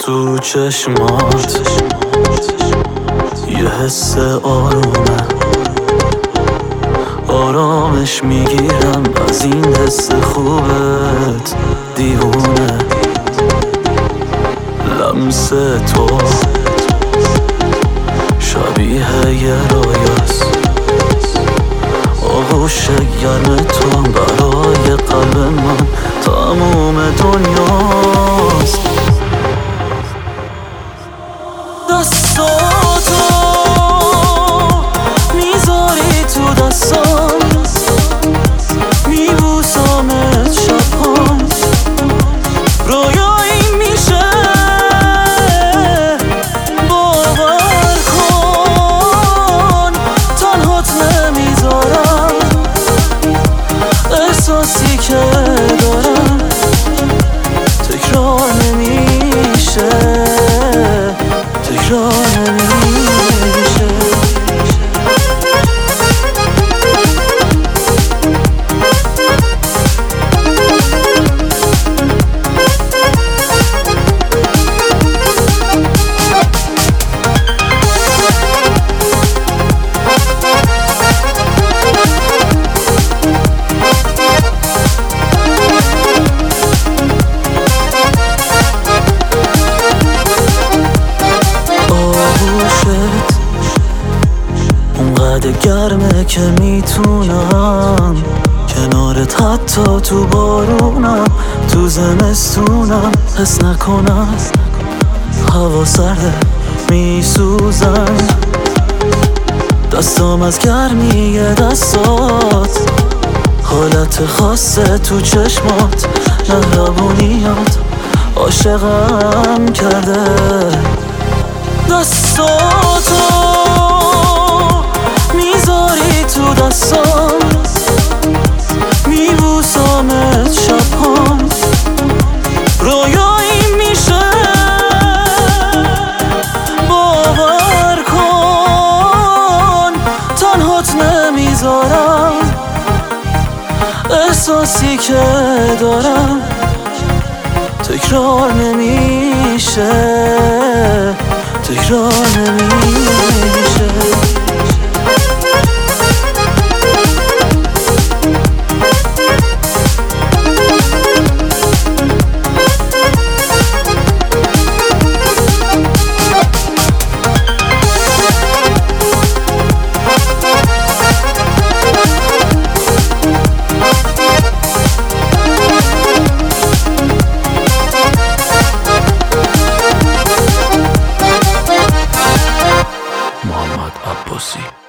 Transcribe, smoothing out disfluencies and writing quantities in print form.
تو چشمات یه حس آرومه، آرامش میگیرم از این حس خوبت دیوونه. لمس تو شبیه یه رویاست، آغوش گرم تو برای قلب من تموم دنیاست. دستاتو میذاری تو دستام، میبوسامت شب‌ها، رویایی میشه باور کن. تنهات نمیذارم، احساسی که دارم تکرار نمیشه، تکرار نمیشه. اونقدر گرمه که میتونم کنارت حتی تو بارونم، تو زمستونم حس نکنم هوا سرده میسوزم. دستام از گرمی دستات، حالت خاصه تو چشمات، مهربونیات عاشقم کرده. دستاتو میذاری تو دستام، میبوسامت شب‌ها، رویایی میشه باور کن. تنهات نمیذارم، احساسی که دارم تکرار نمیشه، تکرار نمیشه. محمد عباسی.